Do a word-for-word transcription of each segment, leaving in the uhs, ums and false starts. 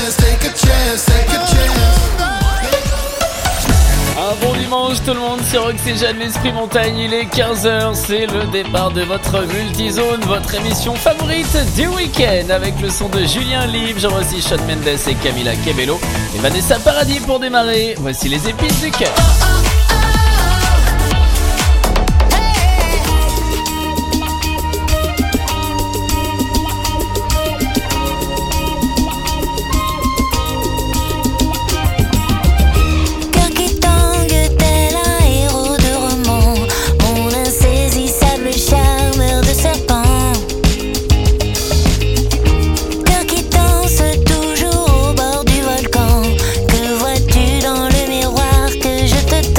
chance, take a chance, take a chance. Un bon dimanche tout le monde sur Oxygène, l'Esprit Montagne, il est quinze heures, c'est le départ de votre Multizone, votre émission favorite du week-end avec le son de Julien Libre, je reçois Shawn Mendes et Camila Cabello et Vanessa Paradis pour démarrer. Voici les épices du cœur. Toujours au bord du volcan, que vois-tu dans le miroir que je te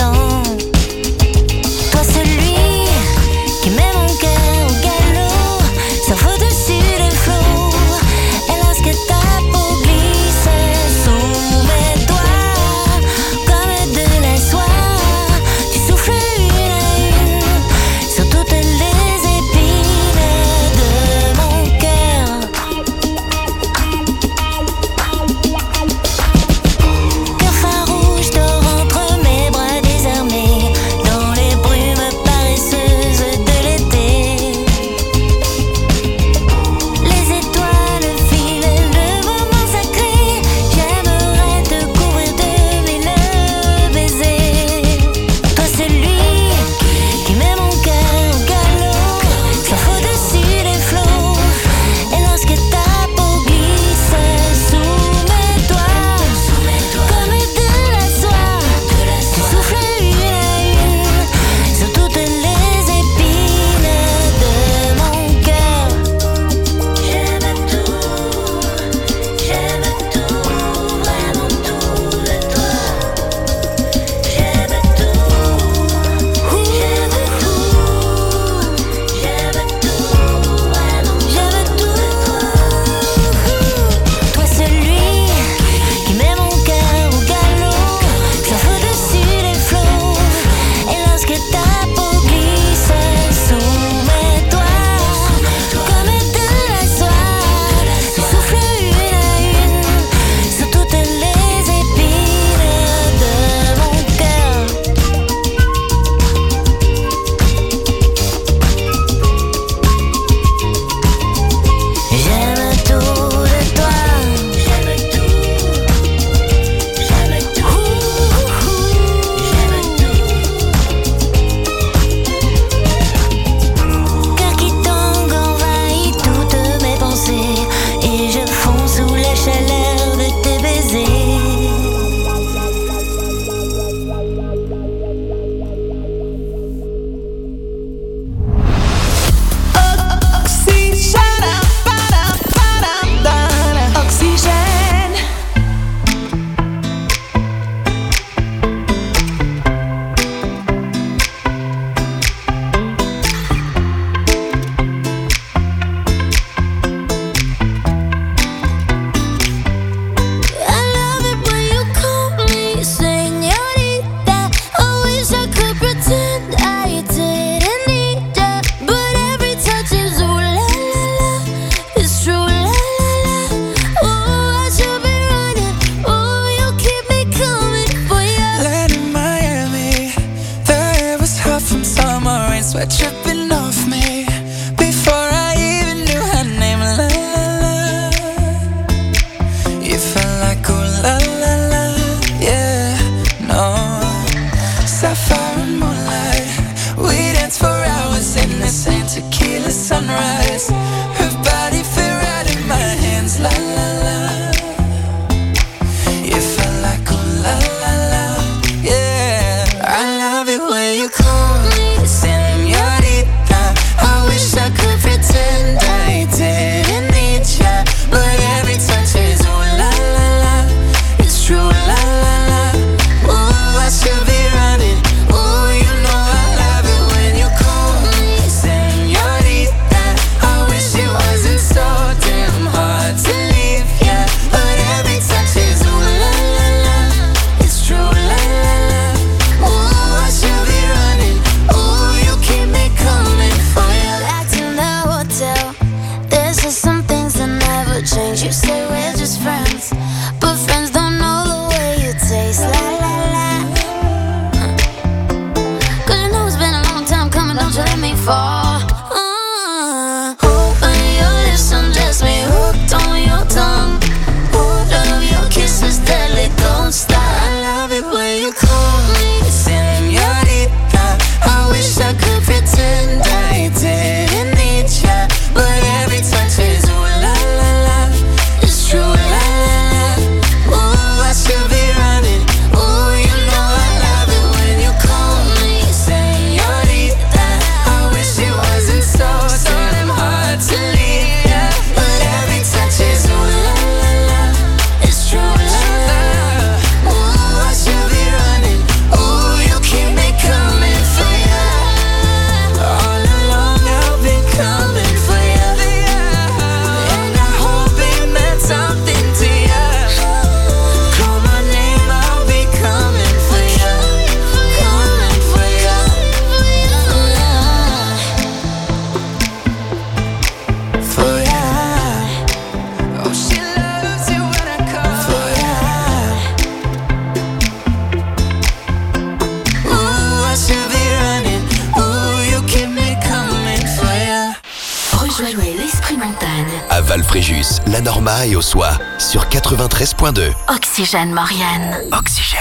Val-Fréjus, La Norma et Ossois sur quatre-vingt-treize point deux. Oxygène Maurienne. Oxygène.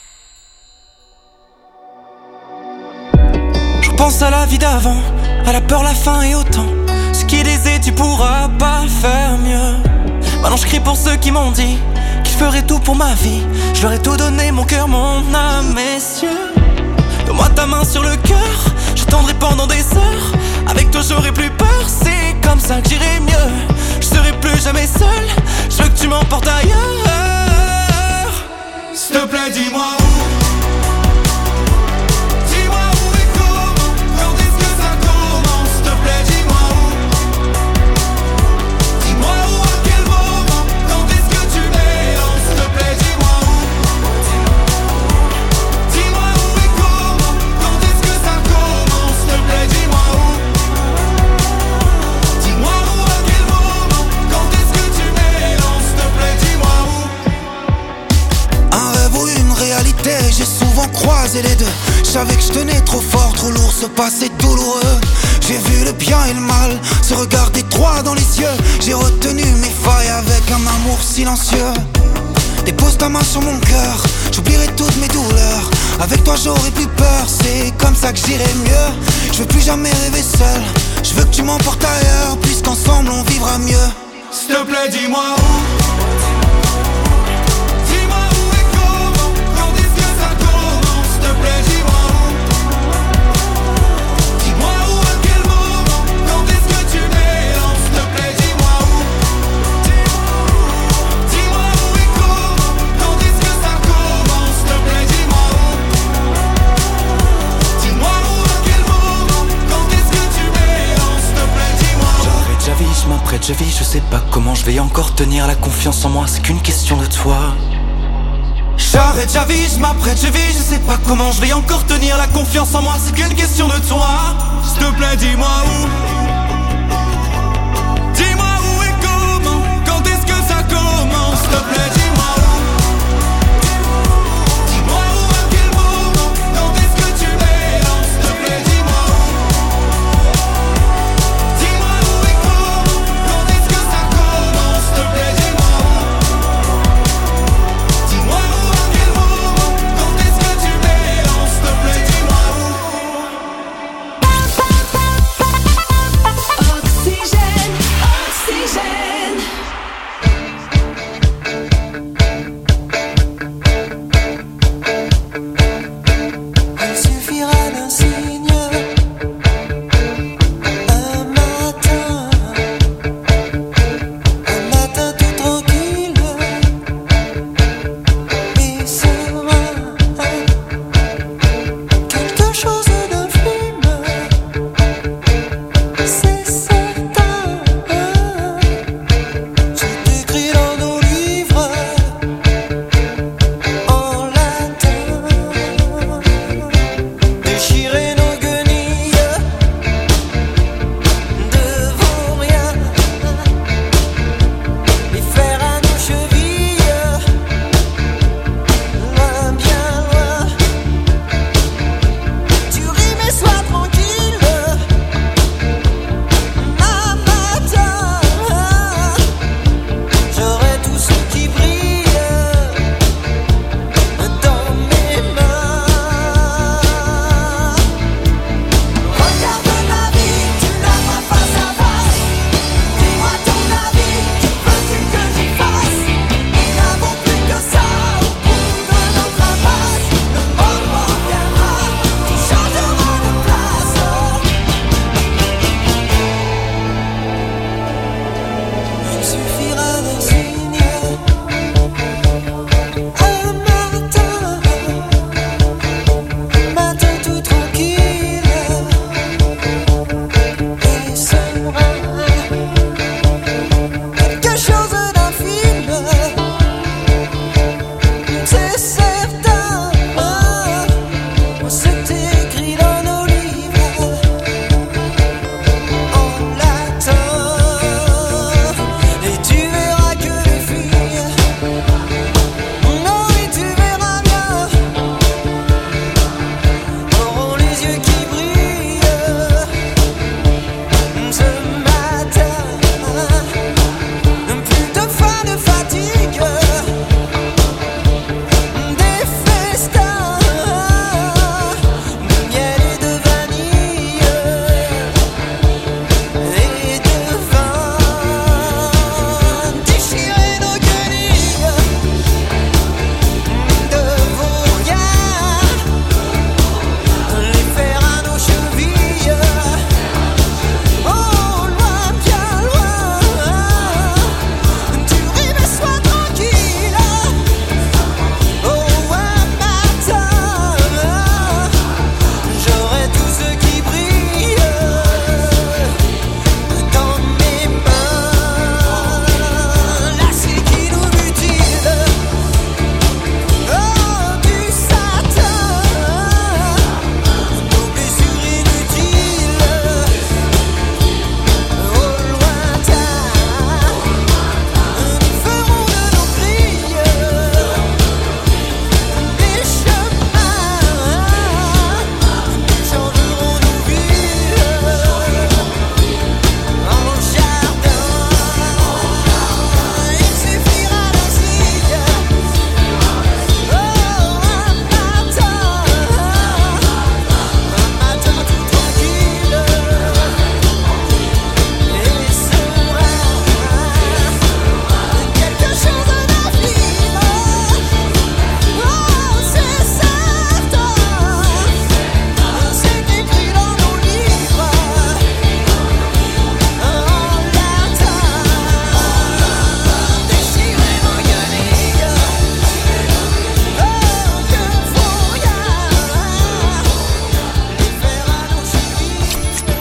Je pense à la vie d'avant, à la peur, la faim et autant. Ce qui disait tu pourras pas faire mieux. Maintenant je crie pour ceux qui m'ont dit qu'ils feraient tout pour ma vie. Je leur ai tout donné, mon cœur, mon âme, messieurs. Donne-moi ta main sur le cœur, j'attendrai pendant des heures. Avec toi j'aurai plus peur, c'est comme ça que j'irai mieux. Je serai plus jamais seul, je veux que tu m'emportes ailleurs. S'il te plaît dis-moi où. J'ai souvent croisé les deux. Je savais que je tenais trop fort, trop lourd, ce passé douloureux. J'ai vu le bien et le mal se regarder droit dans les yeux. J'ai retenu mes failles avec un amour silencieux. Dépose ta main sur mon cœur, j'oublierai toutes mes douleurs. Avec toi j'aurai plus peur, c'est comme ça que j'irai mieux. Je veux plus jamais rêver seul, je veux que tu m'emportes ailleurs, puisqu'ensemble on vivra mieux. S'il te plaît dis-moi où. Je m'apprête, je vis, je sais pas comment je vais encore tenir. La confiance en moi, c'est qu'une question de toi. J'arrête, j'avise, je m'apprête, je vis, je sais pas comment je vais encore tenir. La confiance en moi, c'est qu'une question de toi. S'il te plaît, dis-moi où. Dis-moi où et comment. Quand est-ce que ça commence? S'il te plaît, dis-moi où. Dis-moi où, à quel moment. Quand est-ce que tu m'élances? S'il te plaît, dis-moi où. Dis-moi où et comment. Quand est-ce que ça commence? S'il te plaît, dis-moi où. Dis-moi où, à quel moment. Quand est-ce que tu m'élances? S'il te plaît, dis-moi où.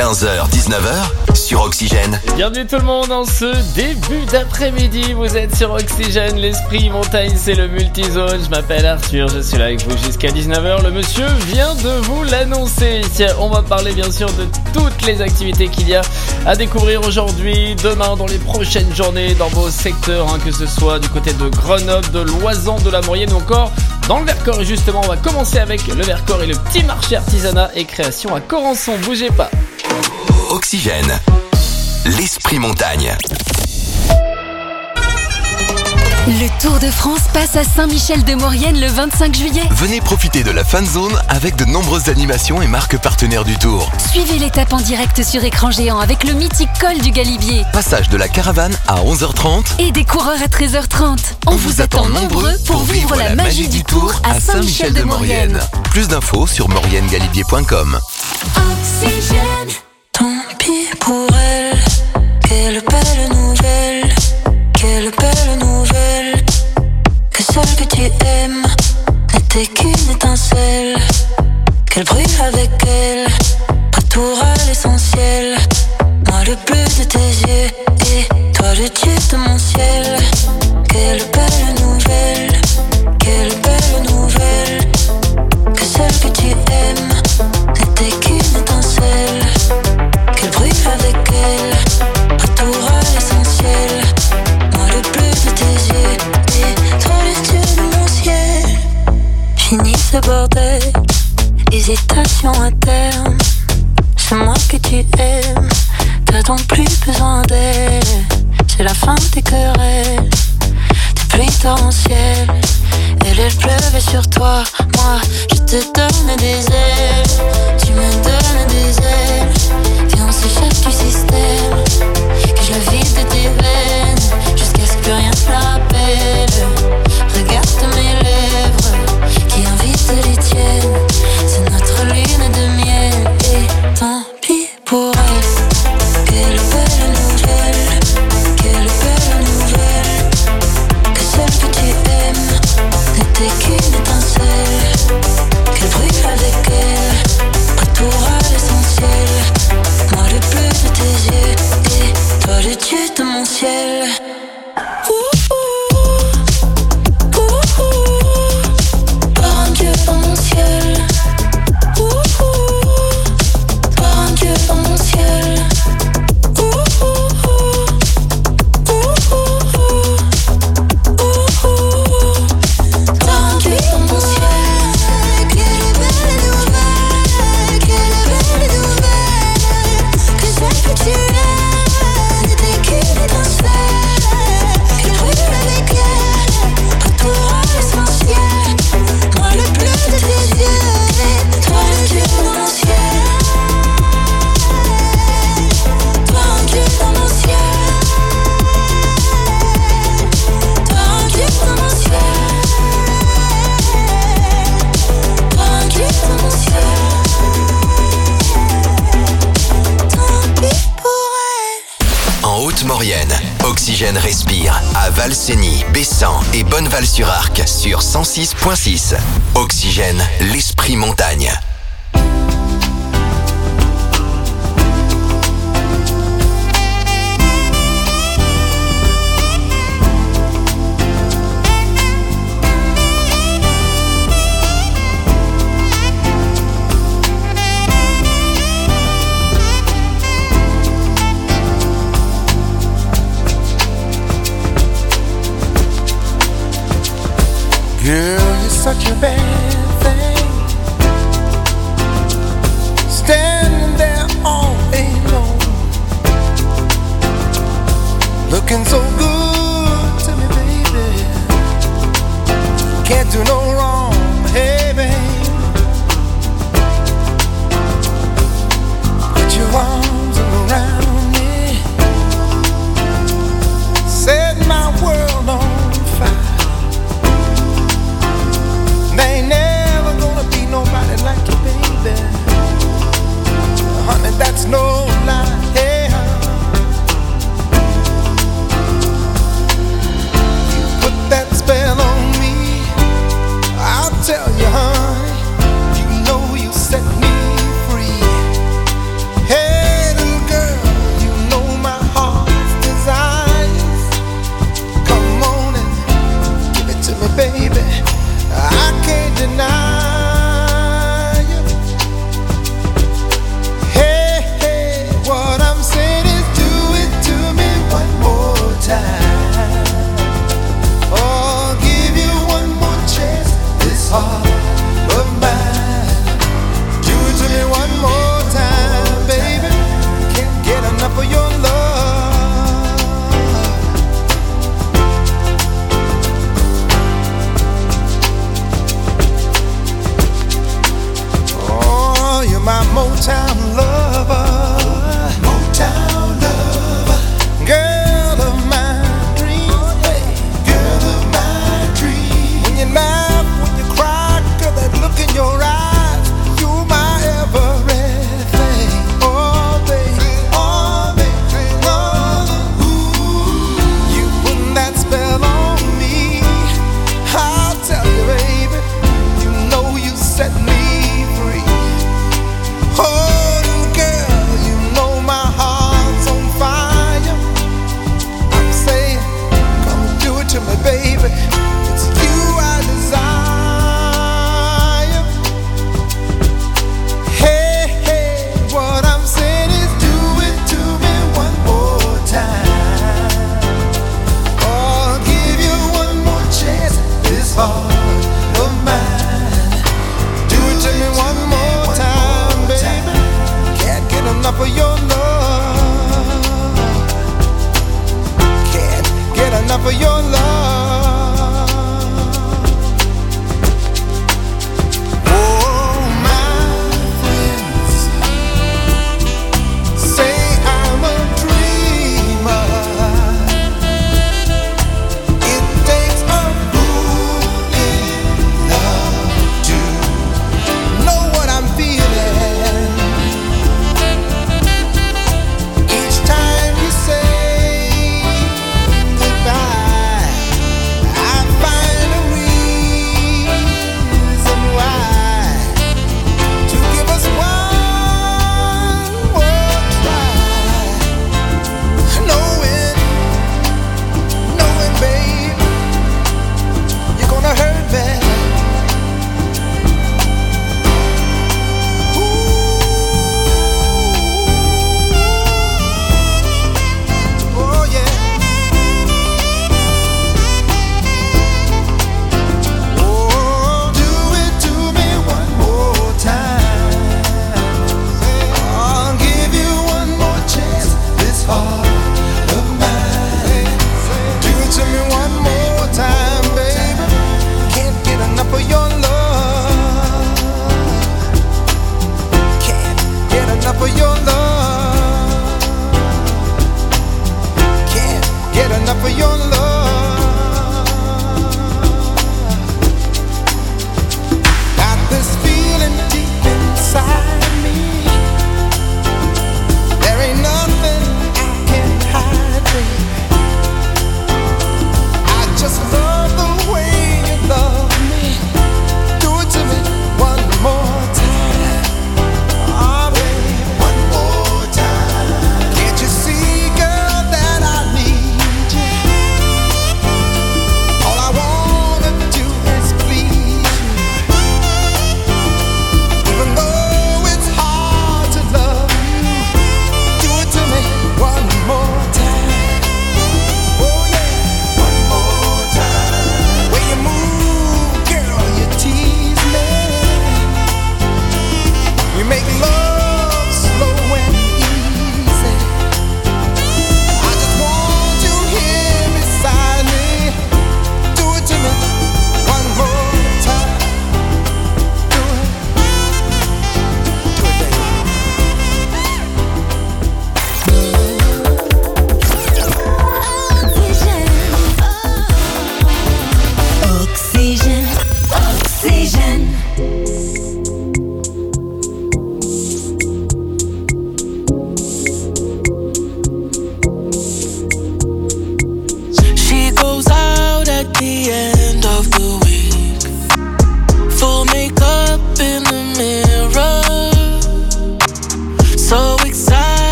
quinze heures dix-neuf heures sur Oxygène. Bienvenue tout le monde en ce début d'après-midi. Vous êtes sur Oxygène, l'esprit montagne, c'est le multizone. Je m'appelle Arthur, je suis là avec vous jusqu'à dix-neuf heures. Le monsieur vient de vous l'annoncer. On va parler bien sûr de toutes les activités qu'il y a à découvrir aujourd'hui, demain, dans les prochaines journées, dans vos secteurs, hein, que ce soit du côté de Grenoble, de Loisan, de la Maurienne ou encore dans le Vercors. Et justement, on va commencer avec le Vercors et le petit marché artisanat et création à Corançon. Bougez pas. Oxygène, l'esprit montagne. Le Tour de France passe à Saint-Michel-de-Maurienne le vingt-cinq juillet. Venez profiter de la fan zone avec de nombreuses animations et marques partenaires du Tour. Suivez l'étape en direct sur écran géant avec le mythique col du Galibier. Passage de la caravane à onze heures trente. Et des coureurs à treize heures trente. On, On vous attend nombreux pour vivre la magie du Tour à Saint-Michel-de-Maurienne. Plus d'infos sur maurienne galibier point com. Oxygène. Tant pis pour elle, quelle belle nouvelle, quelle belle nouvelle, que celle que tu aimes n'était qu'une étincelle, qu'elle brûle avec elle, retour à l'essentiel, moi le bleu de tes yeux et toi le dieu de mon ciel, quelle belle nouvelle, quelle belle nouvelle, que celle que tu aimes n'était qu'une étincelle, qu'elle brûle avec elle, retour à l'essentiel, moi le bleu de tes yeux et toi le dieu de mon ciel. Fini ce bordel, hésitation à terme, c'est moi que tu aimes, t'as donc plus besoin d'elle, c'est la fin des querelles, des pluies torrentielles, elle elle pleuvait sur toi, moi je te donne des ailes, tu me donnes des ailes, viens on s'échappe du système, que je le vide de tes veines, jusqu'à ce que plus rien ne la rappelle, regarde mes lèvres, qui invitent les tiennes, c'est notre lune de miel, et tant pis pour elle, quelle belle nouvelle, quelle belle nouvelle, que celle que tu aimes n'était qu'une étincelle, qu'elle brûle avec elle, retour à l'essentiel, moi le bleu de tes yeux et toi le dieu de mon ciel. Ouh, ouh, ouh, ouh, par un dieu dans mon ciel. Ouh, ouh, par un dieu dans mon ciel. Ouh, ouh, ouh, ouh, ouh, ouh, par un dieu dans mon ciel. Quelle belle nouvelle, quelle belle nouvelle, que celle que tu aimes n'était qu'une étincelle, qu'elle brûle avec elle, retour à l'essentiel, moi le bleu de tes yeux, toi le dieu dans mon ciel, toi un dieu dans mon ciel, toi un dieu dans mon ciel, toi un dieu dans mon ciel, tant pis pour elle. En Haute-Maurienne, Oxygène respire à Valsény, Bessan et Bonneval-sur-Arc sur cent six virgule six. Oxygène, l'esprit montagne. Girl, you're such a bad thing, standing there all alone, looking so good to me, baby. Can't do no wrong, hey, babe. Put your arms around me, set my world on fire. There ain't never gonna be nobody like you, baby. Honey, that's no lie. Hey, you put that spell on me, I'll tell you, honey, you know you set me free. Hey, baby, I can't deny you. Hey, hey, what I'm saying is do it to me one more time. Oh, give you one more chance, this heart of mine. Do it to me one more time, baby. Can't get enough of your love.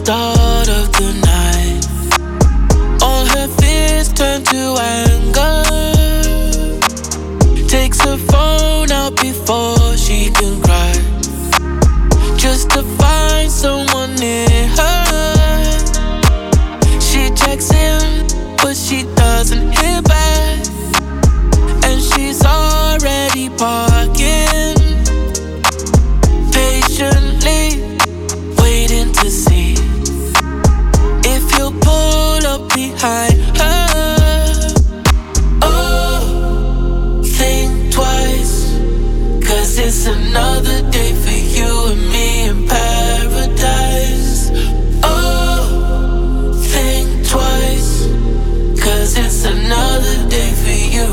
start of the night. All her fears turn to anger. Takes her phone out before she can cry, just to find someone near her. She checks in, but she doesn't hear back, and she's already parking, patiently waiting to see if he'll pull up behind her. Oh, think twice, cause it's another day for you and me in paradise. Oh, think twice, cause it's another day for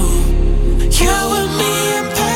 you, you and me in paradise.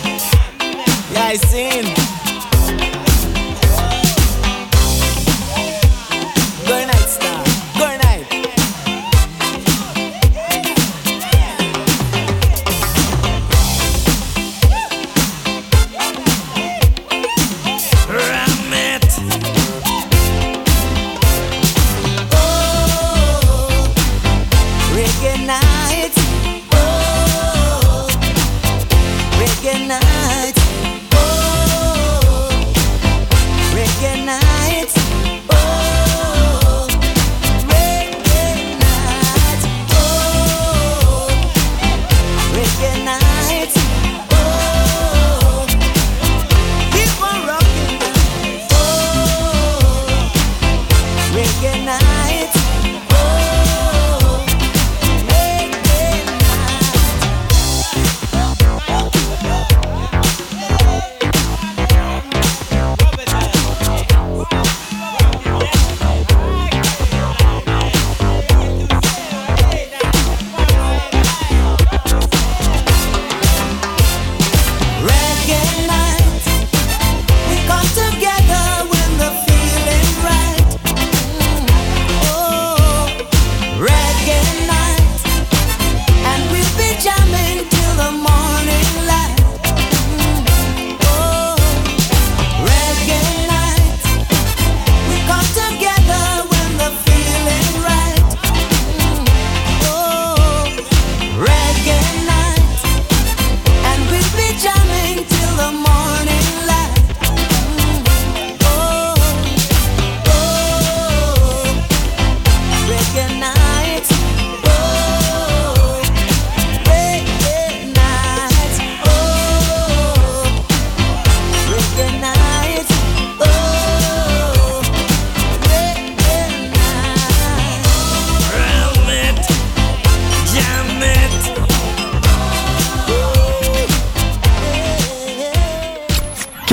I seen.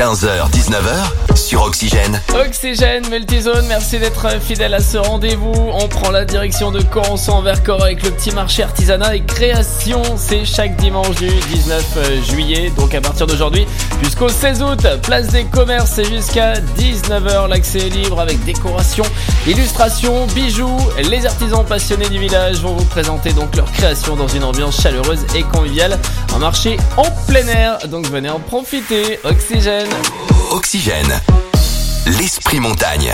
quinze heures dix-neuf heures sur Oxygène. Oxygène, Multizone, merci d'être fidèle à ce rendez-vous. On prend la direction de Caen, on s'en vers Corps avec le petit marché artisanat et création. C'est chaque dimanche du dix-neuf juillet, donc à partir d'aujourd'hui jusqu'au seize août. Place des commerces, c'est jusqu'à dix-neuf heures. L'accès est libre avec décoration, illustration, bijoux. Les artisans passionnés du village vont vous présenter donc leur création dans une ambiance chaleureuse et conviviale. Un marché en plein air, donc venez en profiter. Oxygène. Oxygène, l'esprit montagne.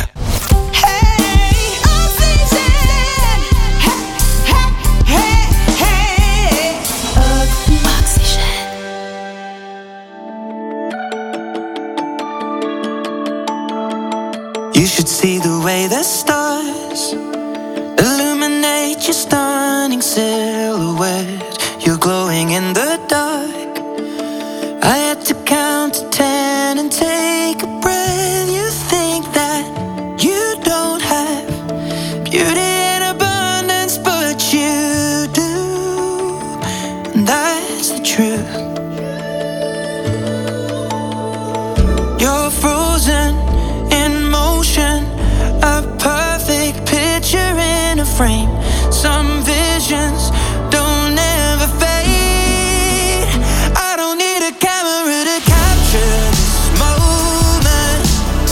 You should see the way the stars illuminate your stunning silhouette. You're glowing in the dark. I had to count to ten and take a breath. You think that you don't have beauty in abundance, but you do, and that's the truth. You're frozen in motion, a perfect picture in a frame. Some visions don't ever fade. I don't need a camera to capture this moment.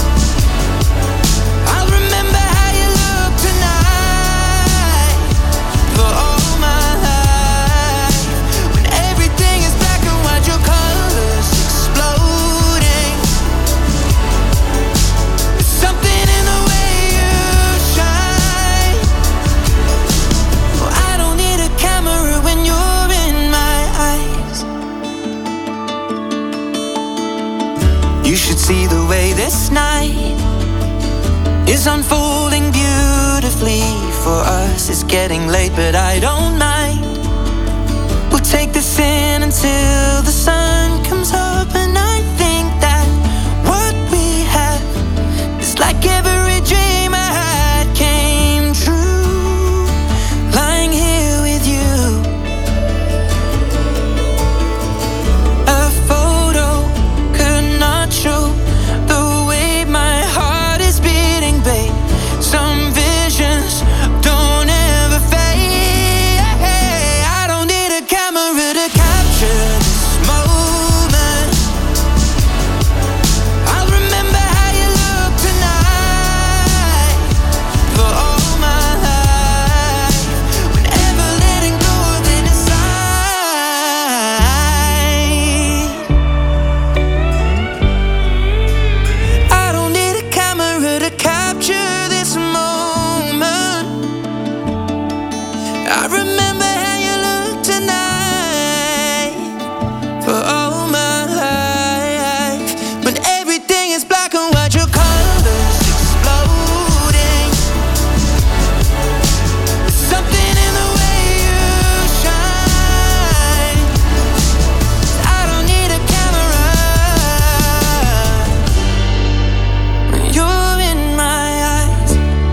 I'll remember how you look tonight for all my life. When everything is black and white, your colors exploding. There's something in the way you shine. Well, I don't need a camera when you're in my eyes. You should see the way this night is unfolding beautifully for us. It's getting late, but I don't mind. We'll take this in until the sun comes up, and I think that what we have is like every dream I had came true. Lying here with you, a photo could not show the way my heart is beating, babe. Some visions don't ever fade. I don't need a camera to capture this moment. I'll remember how you look tonight for all my life. Whenever letting go of it inside. I don't need a camera to capture this moment. I remember how you look tonight for all my life. When everything is black and white, your colors exploding. There's something in the way you shine. I don't need a camera when you're in my eyes.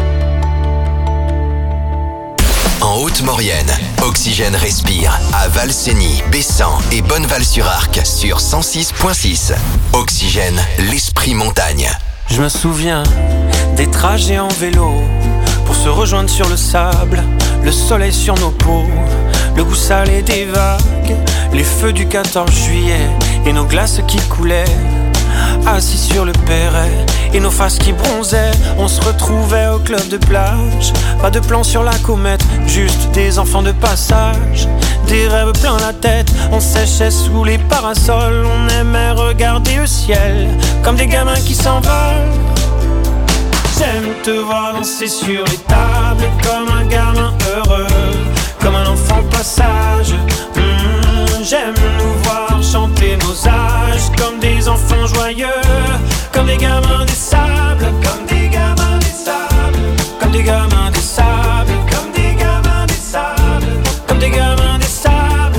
En Haute-Maurienne, Oxygène respire à Valsény, Bessan et Bonneval-sur-Arc sur cent six virgule six. Oxygène, l'esprit montagne. Je me souviens des trajets en vélo pour se rejoindre sur le sable, le soleil sur nos peaux, le goût salé des vagues, les feux du quatorze juillet et nos glaces qui coulaient. Assis sur le perret et nos faces qui bronzaient, on se retrouvait au club de plage. Pas de plan sur la comète, juste des enfants de passage. Des rêves plein la tête, on séchait sous les parasols. On aimait regarder le ciel comme des gamins qui s'envolent. J'aime te voir danser sur les tables comme un gamin heureux, comme un enfant passage. Mmh, j'aime nous voir chanter nos âges comme des enfants joyeux, comme des gamins des sables, comme des gamins des sables, comme des gamins des sables, comme des gamins des sables, comme des gamins des sables.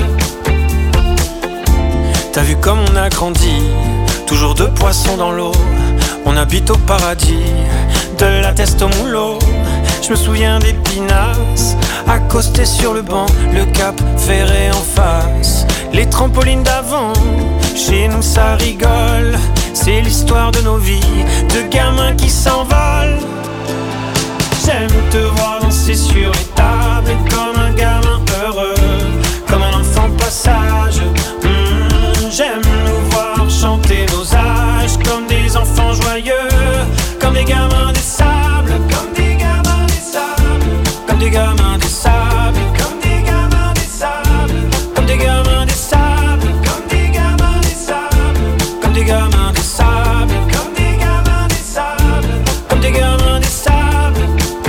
T'as vu comme on a grandi, toujours deux poissons dans l'eau. On habite au paradis, de la teste au moulot. Je me souviens des pinasses, accostés sur le banc, le cap ferré en face. Les trampolines d'avant, chez nous ça rigole. c'est l'histoire de nos vies, de gamins qui s'envolent. J'aime te voir danser sur les tables comme un gamin heureux, comme un enfant passage. Mmh, j'aime nous voir chanter nos âges comme des enfants joyeux, comme des gamins des sables, comme des gamins des sables, comme des gamins des sables, comme des gamins des sables, comme des gamins des sables, comme des gamins des sables, comme des gamins des sables, comme des gamins des sables, comme des gamins des sables.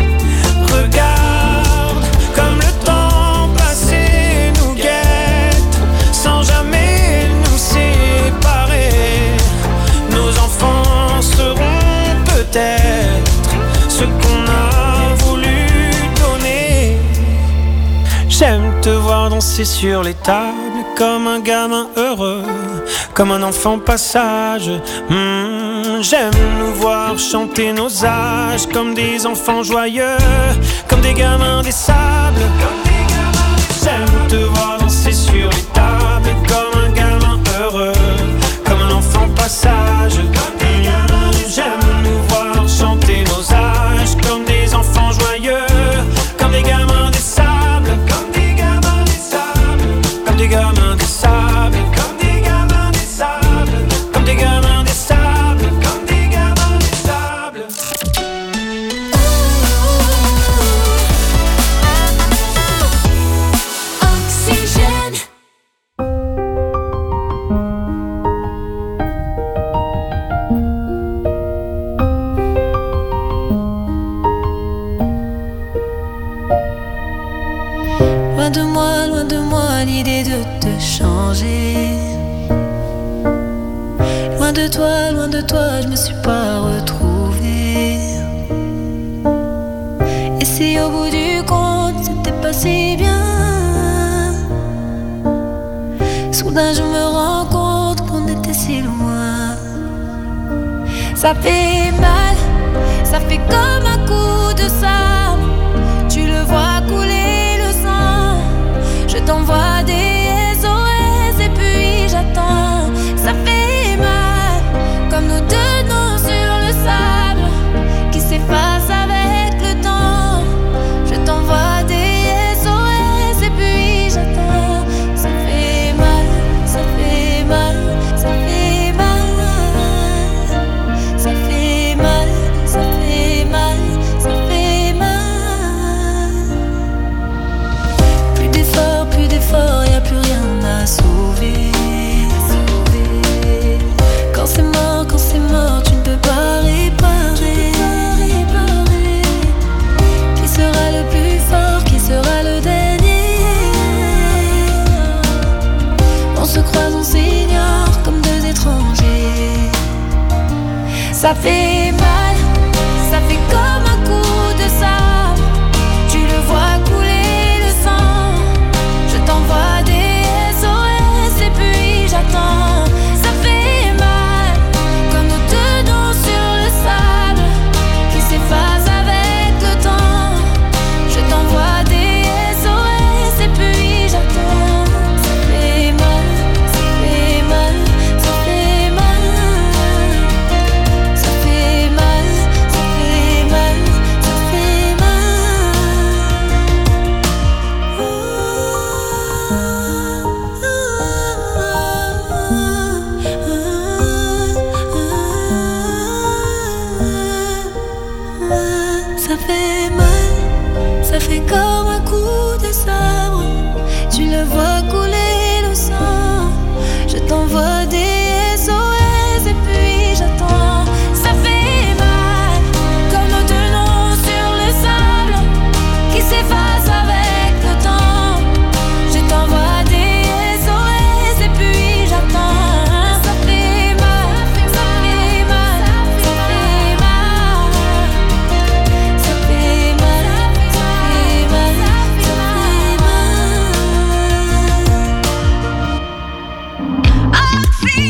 Regarde comme le temps passé nous guette, sans jamais nous séparer. Nos enfants seront peut-être ce qu'on a voulu donner. J'aime te voir danser sur les tables comme un gamin heureux, comme un enfant passage. Mmh, j'aime nous voir chanter nos âges comme des enfants joyeux, comme des gamins des sables. J'aime te voir danser sur les tables comme un gamin heureux, comme un enfant passage. Mmh, j'aime nous voir chanter nos âges comme des enfants joyeux, comme des gamins des sables, comme des gamins des sables, comme des gamins des sables, comme des gamins des sables, comme des gamins des sables, comme des gamins des sables. Oxygène. Loin de moi, loin de moi l'idée de te changer. Loin de toi, loin de toi, je me suis pas retrouvée. Et si au bout du compte c'était pas si bien, soudain je me rends compte qu'on était si loin. Ça fait mal, ça fait comme un coup de sable. Tu le vois couler le sang. Je t'envoie des S O S et puis j'attends. Ça fait mal, comme nos deux noms sur le sable qui s'effacent avec le temps. Je t'envoie des S O S et puis j'attends. Ça fait mal, ça fait mal, ça fait mal. Ça fait mal, ça fait mal, ça fait mal. Plus d'efforts, plus d'efforts, y a plus rien à sauver. Quand c'est mort, quand c'est mort, tu ne peux pas réparer. Qui sera le plus fort, qui sera le dernier? On se croise, on s'ignore comme deux étrangers. Ça fait mal, ça fait comme un coup de sable. Tu le vois couler le sang. Je t'envoie des S O S et puis j'attends. Ça fait mal, comme nos deux noms sur le sable qui s'effacent avec le temps. Je t'envoie des S O S et puis j'attends. Ça fait mal, ça fait mal, ça fait mal. Ça fait mal, ça fait mal, ça fait mal. Ça fait mal, ça fait comme un coup de sabre. Tu le vois couler le sang. Je t'envoie des S O S et puis j'attends. Ça fait mal, comme nos deux noms sur le sable qui s'effacent avec le temps. Je t'envoie des S O S et puis j'attends. Ça fait mal, ça fait mal, ça fait mal. Ça fait mal, ça fait mal, ça fait mal.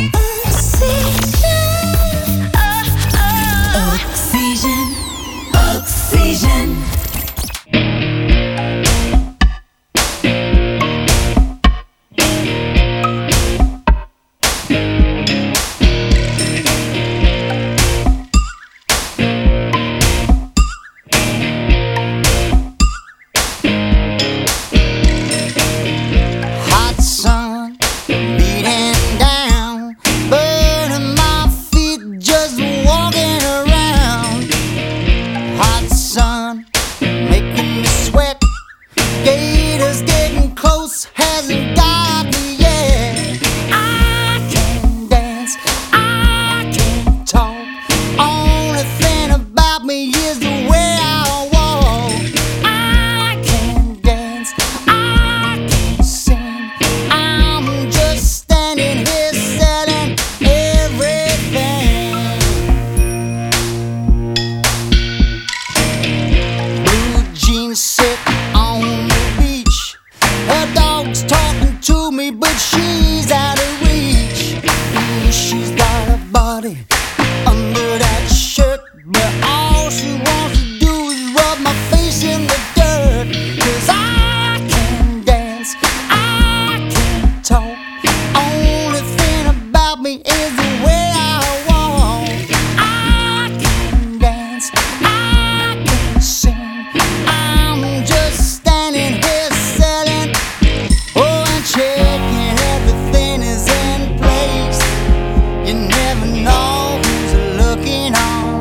sit on the beach. Her dog's talking to me, but she's out of reach. Ooh, she's got a body under that shirt, but all she wants to do is rub my face in the dirt. 'Cause I can dance, I can talk. Only thing about me is the way I walk. I can dance, I can sing. I'm just standing here selling, oh, and checking everything is in place. You never know who's looking on.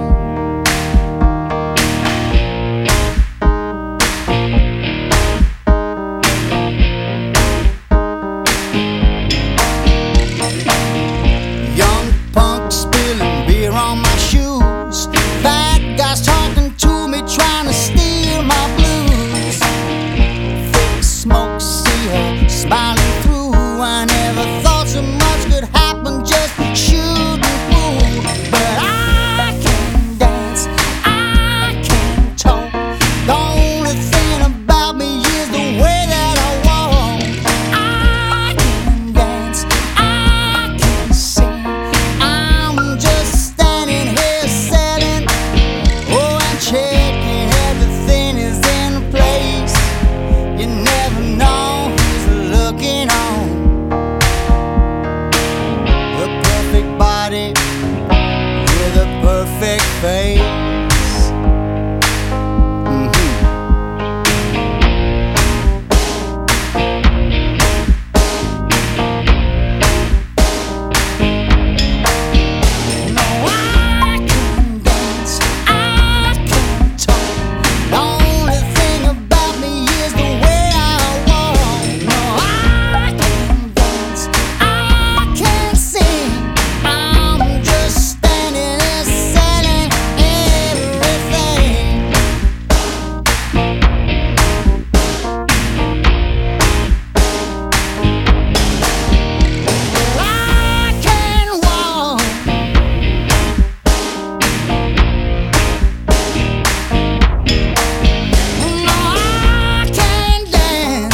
Young punk spilling beer on my shoes. Bad guys talking to me, trying to steal my blues. Thick smoke, see her smiling through. I never thought so much could happen, just shooting through. But I can dance, I can talk. The only thing about me is the way that I walk. I can dance, I can sing. I'm just standing here selling, oh, and checking everything is in place. You never know who's looking on. The perfect body with a perfect face. Mhm. No, I can dance, I can talk. The only thing about me is the way I walk. No, I can dance, I can sing. I'm just standing there selling everything. I can walk. No, I can dance.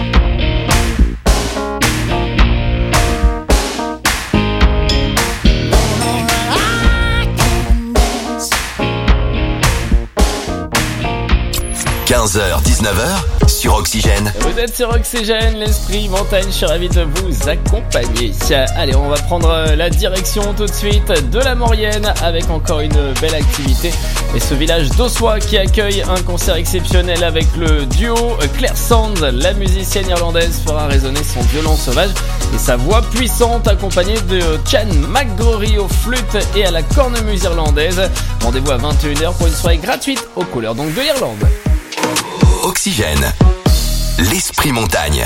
No, I can dance. quinze heures dix-neuf heures sur Oxygène. Vous êtes sur Oxygène, l'esprit montagne, je suis ravi de vous accompagner. Allez, on va prendre la direction tout de suite de la Maurienne avec encore une belle activité. Et ce village d'Ossois qui accueille un concert exceptionnel avec le duo Claire Sand. La musicienne irlandaise fera résonner son violon sauvage et sa voix puissante accompagnée de Chan McGrory aux flûtes et à la cornemuse irlandaise. Rendez-vous à vingt et une heures pour une soirée gratuite aux couleurs donc de l'Irlande. Oxygène, l'esprit montagne.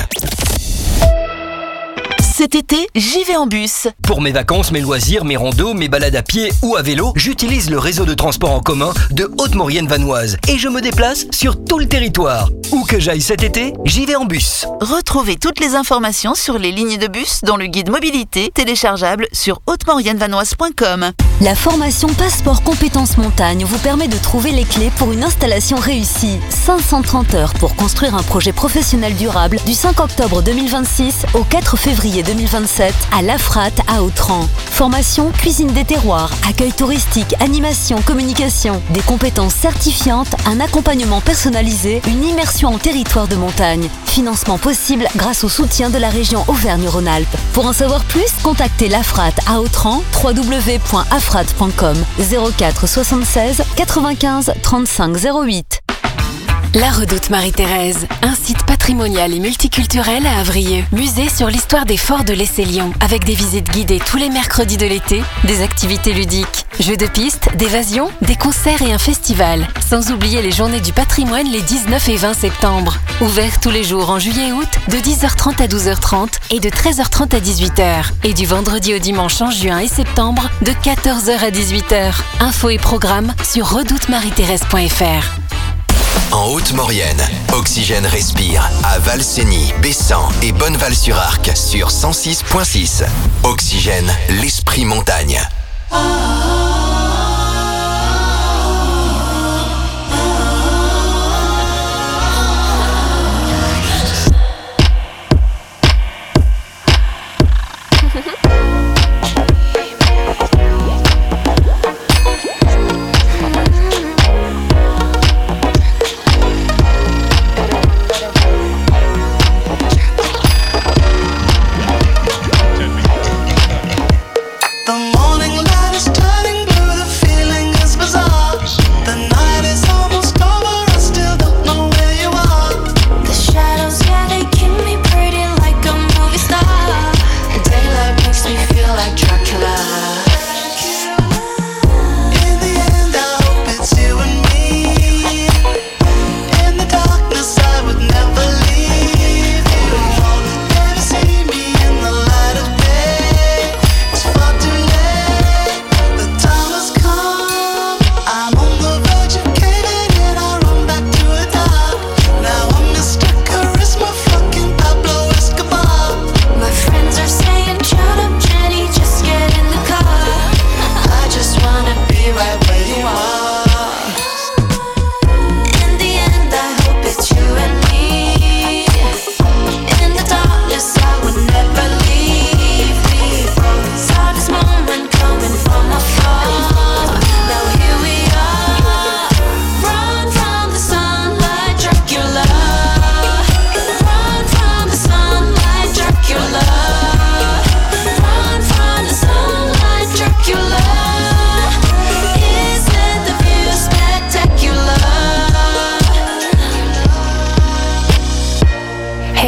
Cet été, j'y vais en bus. Pour mes vacances, mes loisirs, mes randos, mes balades à pied ou à vélo, j'utilise le réseau de transport en commun de Haute-Maurienne vanoise et je me déplace sur tout le territoire. Où que j'aille cet été, j'y vais en bus. Retrouvez toutes les informations sur les lignes de bus dans le guide mobilité téléchargeable sur haute maurienne vanoise point com. La formation Passeport Compétences Montagne vous permet de trouver les clés pour une installation réussie. cinq cent trente heures pour construire un projet professionnel durable du cinq octobre deux mille vingt-six au quatre février deux mille vingt-sept à Lafrat à Autran. Formation cuisine des terroirs, accueil touristique, animation, communication, des compétences certifiantes, un accompagnement personnalisé, une immersion en territoire de montagne. Financement possible grâce au soutien de la région Auvergne-Rhône-Alpes. Pour en savoir plus, contactez Lafrat à Autran, w w w point afrat point com, zéro quatre soixante-seize quatre-vingt-quinze trente-cinq zéro huit. La Redoute Marie-Thérèse, un site patrimonial et multiculturel à Avrieux. Musée sur l'histoire des forts de l'Esselion, avec des visites guidées tous les mercredis de l'été, des activités ludiques, jeux de piste, d'évasion, des concerts et un festival. Sans oublier les journées du patrimoine les dix-neuf et vingt septembre. Ouvert tous les jours en juillet et août, de dix heures trente à douze heures trente et de treize heures trente à dix-huit heures. Et du vendredi au dimanche en juin et septembre, de quatorze heures à dix-huit heures. Infos et programmes sur redoute marie thérèse point f r. En Haute-Maurienne, Oxygène respire à Valsény, Bessan et Bonneval-sur-Arc sur cent six point six. Oxygène, l'esprit montagne.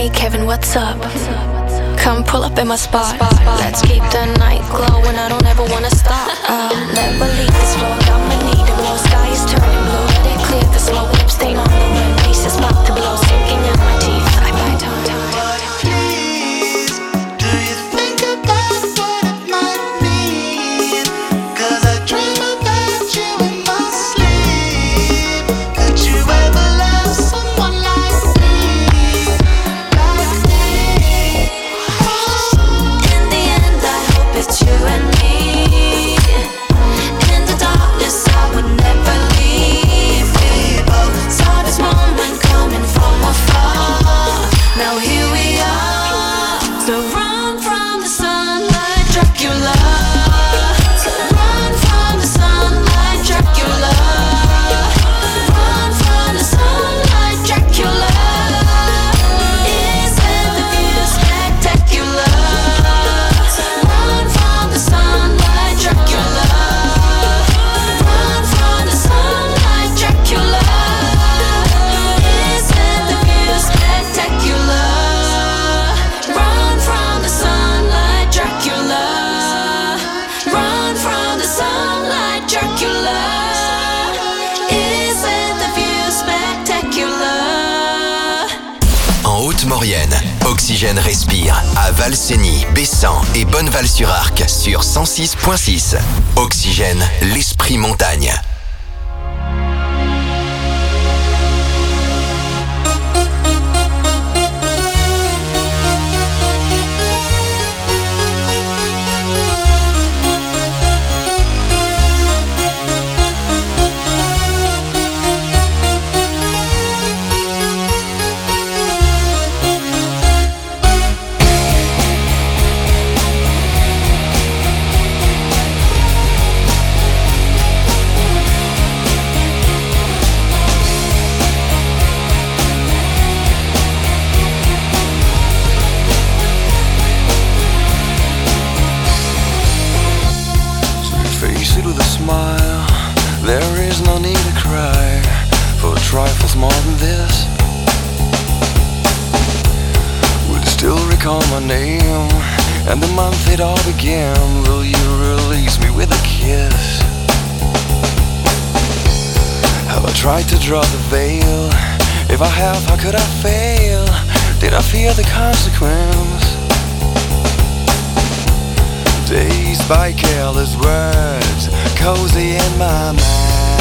Hey Kevin, what's up? Come pull up in my spot. Let's keep the night glowing. I don't ever wanna stop. I'll never leave this floor. I'ma need a blow. Sky is turning blue. Let it clear the slow whip stain on the rim. Pieces about to blow, sinking in my teeth. I bite on down. Please, do you think about what it might mean? 'Cause I dream about you in my sleep. Could you ever love someone like me? Like me? In the end, I hope it's you and me. In the darkness, I would never leave. We both saw this moment coming from afar. Now here we are. So run from the sunlight, Dracula. So run from the sunlight, Dracula. Run from the sunlight, Dracula. Isn't the view spectacular? Run from the sunlight, Dracula. Run from the sunlight, Dracula. Isn't the view spectacular? Run from the sunlight, Dracula. Run from the sunlight, Dracula. Isn't the view spectacular? En Haute-Maurienne, Oxygène respire à Valsény, Bessan et Bonneval-sur-Arc sur cent six virgule six. Oxygène, l'esprit montagne. Face it with a smile. There is no need to cry for trifles more than this. Would still recall my name and the month it all began. Will you release me with a kiss? Have I tried to draw the veil? If I have, how could I fail? Did I fear the consequence? Dazed by careless words, cozy in my mind.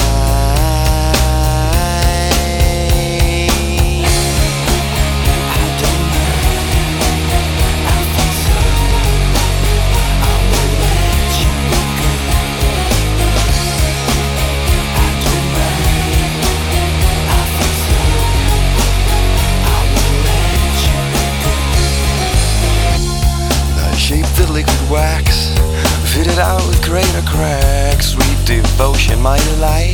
I don't mind, I think so. I will let you go. I don't mind, I think so. I will let you go. I shaped the liquid wax, fitted out with greater cracks. Sweet devotion, my delight.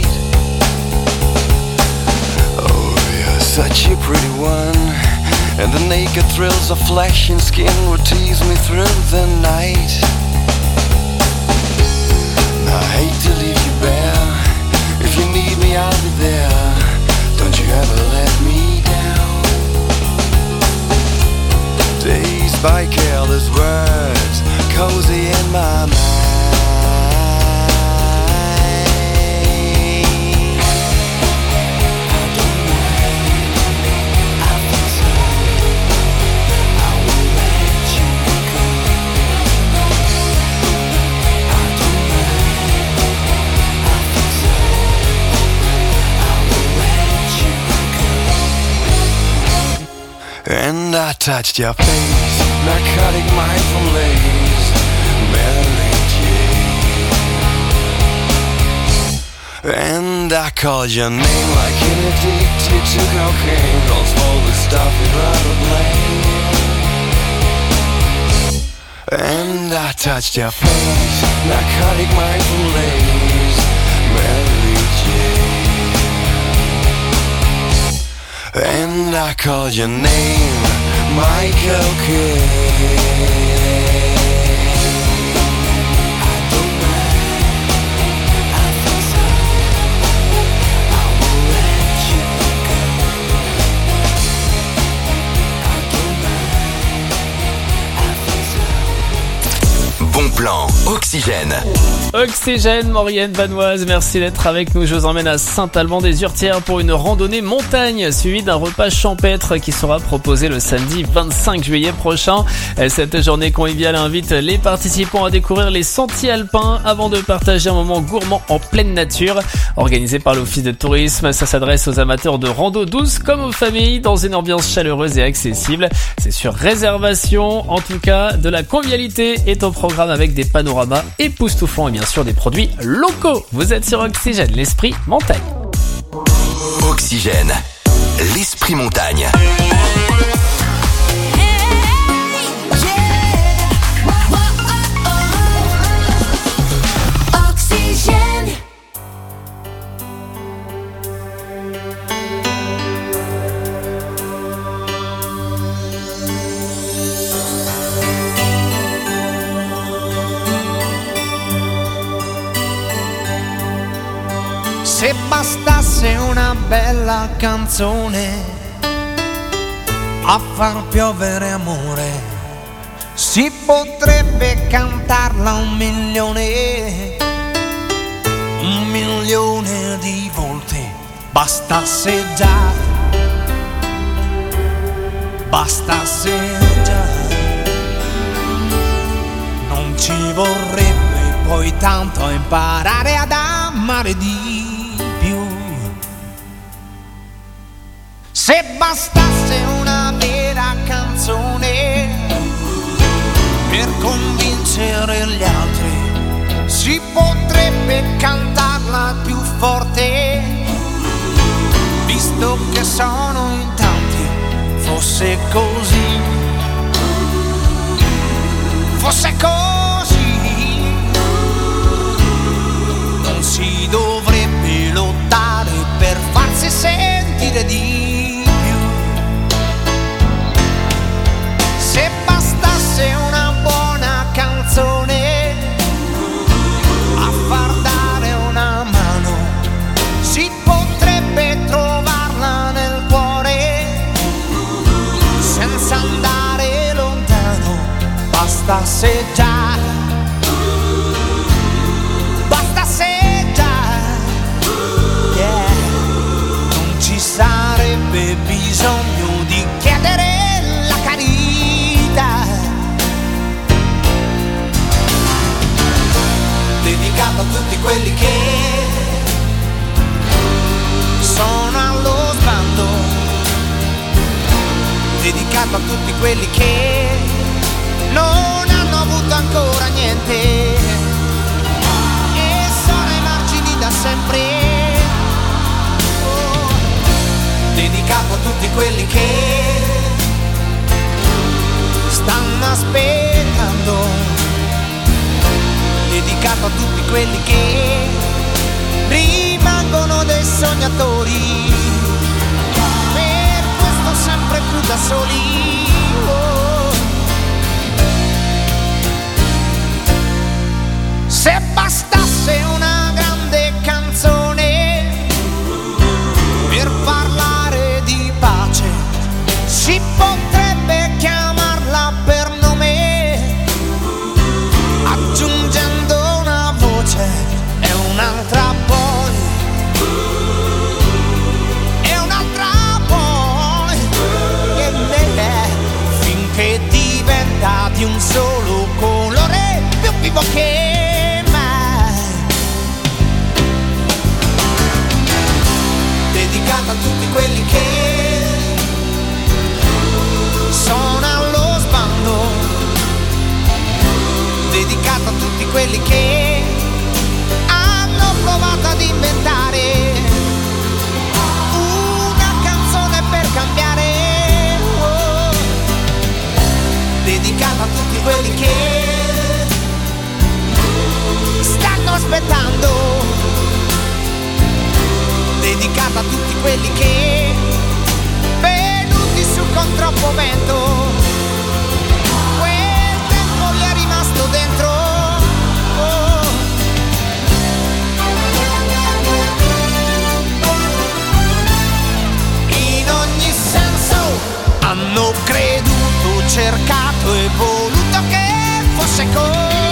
Oh, you're such a pretty one, and the naked thrills of flesh and skin would tease me through the night. Now, I hate to leave you bare. If you need me, I'll be there. Don't you ever let me down. Dazed by careless words, cozy in my mind. And I touched your face, narcotic mindful lace, Mary Jane. And I called your name like an addicted to cocaine. Don't smoke the stuff you'd rather blame. And I touched your face, narcotic mindful lace, Mary Jane. And I called your name, Michael Kidd. bon plan, Oxygène. Oxygène, Maurienne Vanoise, merci d'être avec nous. Je vous emmène à Saint-Alban-des-Urtières pour une randonnée montagne suivie d'un repas champêtre qui sera proposé le samedi vingt-cinq juillet prochain. Cette journée conviviale invite les participants à découvrir les sentiers alpins avant de partager un moment gourmand en pleine nature. Organisé par l'Office de tourisme, ça s'adresse aux amateurs de rando douce comme aux familles dans une ambiance chaleureuse et accessible. C'est sur réservation. En tout cas, de la convivialité est au programme avec des panoramas époustouflants et bien sûr des produits locaux. Vous êtes sur Oxygène, l'esprit montagne. Oxygène, l'esprit montagne. Se bastasse una bella canzone a far piovere amore, si potrebbe cantarla un milione, un milione di volte. Bastasse già, bastasse già, non ci vorrebbe poi tanto imparare ad amare di se bastasse una vera canzone per convincere gli altri, si potrebbe cantarla più forte, visto che sono in tanti. Fosse così, fosse così, non si dovrebbe lottare per farsi sentire di se bastasse una buona canzone a far dare una mano, si potrebbe trovarla nel cuore senza andare lontano. Bastasse già, bastasse già, yeah. Non ci sarebbe bisogno di chiedere la carità, dedicato a tutti quelli che sono allo sbando, dedicato a tutti quelli che non hanno avuto ancora niente e sono ai margini da sempre. Oh, dedicato a tutti quelli che stanno aspettando, dedicato a tutti quelli che rimangono dei sognatori, per questo sempre più da soli. Oh. Se bastasse una grande canzone per parlare di pace, si potrebbe chiamarla per nome, aggiungendo una voce e un'altra poi, e un'altra poi, e yeah, finché diventa di un solo colore più vivo che mai. Dedicata a tutti quelli che sono allo sbando, dedicato a tutti quelli che hanno provato ad inventare una canzone per cambiare. Oh. Dedicato a tutti quelli che stanno aspettando, dedicato a tutti quelli che venuti su con troppo vento, quel tempo gli è rimasto dentro. Oh. In ogni senso hanno creduto, cercato e voluto che fosse così.